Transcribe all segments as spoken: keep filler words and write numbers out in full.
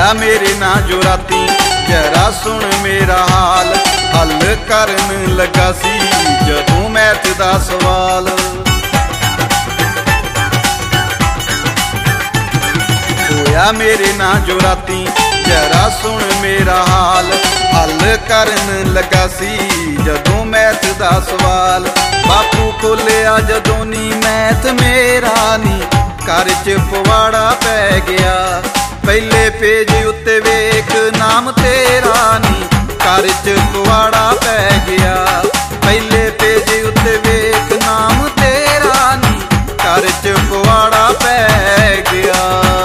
होया मेरे ना जो राती जरा सुन मेरा हाल हल करन लगा सी जदों मैथ दा सवाल। होया मेरे ना जो राती जरा सुन मेरा हाल हल करन लगा सी जदों मैथ दा सवाल। बापू खोलिया जदों नी मैथ मेरा नी घर च पवाड़ा पै गया। पहले पेज उत्ते वेख नाम तेरा नी घर च पवाड़ा पै गया। पहले पेज उत्ते वेख नाम तेरा नी घर च पवाड़ा पै गया।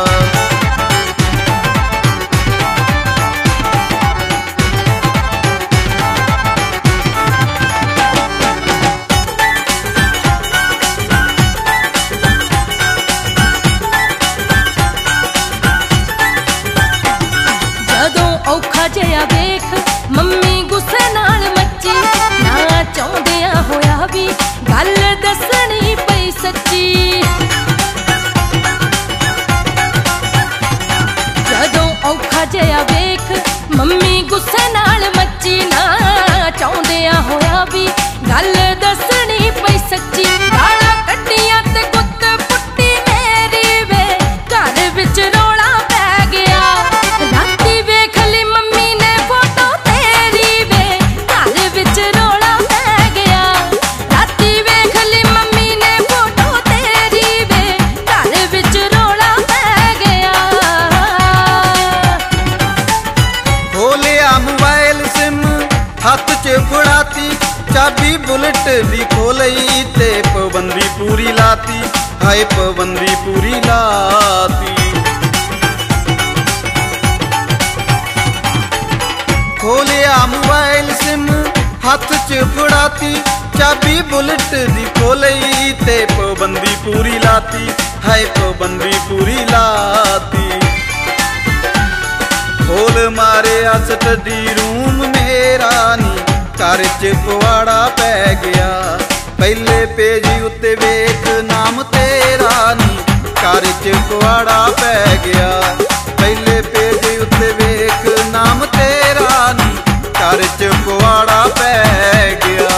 औखा जिहा वेख मम्मी गुस्से नाल मच्ची ना चाहुंदियां होया भी गल दसनी पई सच्ची। जदों औखा जिहा वेख मम्मी गुस्से नाल मच्ची ना चाहुंदियां होया भी गल दसनी पई सच्ची। गालां कड्डियां ते गुੱਤ पुट्टी मेरी वे घर विच रौला पै गया। राती वेख ली मम्मी ने फोटो तेरी वे घर विच रौला पै गया। राती वेख ली मम्मी ने फोटो तेरी वे घर विच रौला पै गया। खोलिया मोबाइल सिम हथ च फड़ाती चाबी बुलेट दी खोलई ते पाबंदी पूरी लाती। हाय पाबंदी पूरी लाती। खोलिया मोबाइल सिम हथ च फड़ाती चाबी बुलेट दी खोलई ते पाबंदी पूरी लाती। हाय पाबंदी पूरी लाती। खोल मारे स्टडी रूम मेरा नी घर च पवाड़ा पै गया। पहले पेज उत्ते वेख नाम तेरा नी घर च पवाड़ा पै गया। पहले पेज उत्ते वेख नाम तेरा नी घर च पवाड़ा पै गया।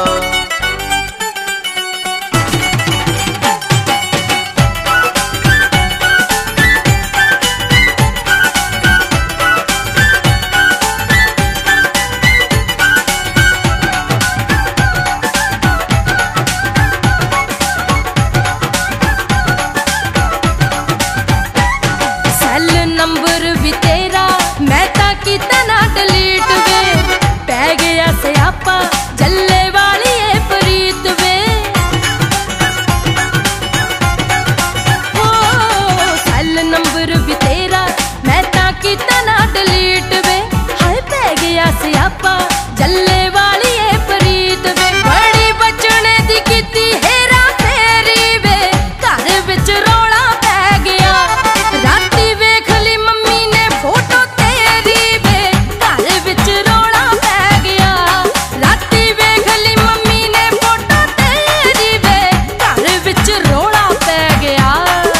नंबर भी तेरा मैं तां कीता ना डिलीट वे पै गया स्यापा जल्ले वाली ए प्रीत वे। हो सेल नंबर भी तेरा मैं तां कीता ना डिलीट वे हाय पै गया स्यापा जल्ले वाली ए प्रीत वे। बड़ी बचने दी कीती हेरा फेरी वे घर विच रौला पै गया। राती वेख ली मम्मी ने फोटो तेरी वे घर विच रौला पै गया। राती वेख ली मम्मी ने फोटो तेरी वे घर विच रौला पै गया।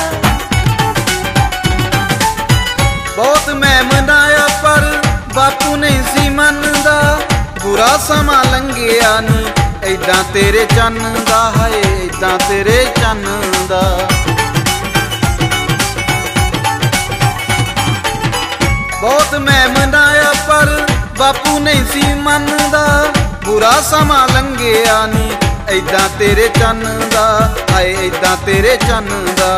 बहुत मैं मनाया पर बापू नहीं सी मनदा। बुरा समा लंघिया नी ऐदां तेरे चन्न दा हाय ऐदां तेरे चन्न दा। बहुत मैं मनाया पर बापू नहीं सी मनदा। बुरा समा लंघिया नी ऐदां तेरे चन्न दा हाय ऐदां तेरे चन्न दा।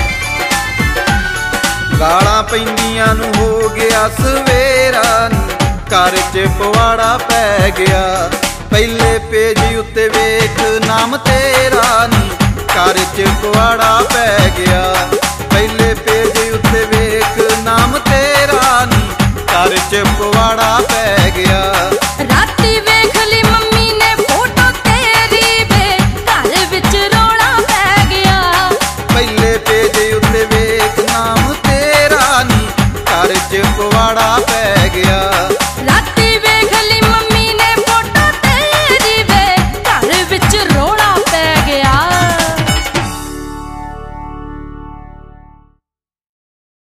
गालां पैंदियां नूं हो गया सवेरा नी घर च पवाड़ा पै गया। पहले पेज उत्ते वेख नाम तेरा नी घर च पवाड़ा पै गया। पहले पेज उत्ते वेख नाम तेरा नी घर च पवाड़ा पै गया। राती वेख ली मम्मी ने फोटो तेरी वे घर विच रौला पै गया। पहले पेज उत्ते वेख नाम तेरा नी घर च पवाड़ा पै गया।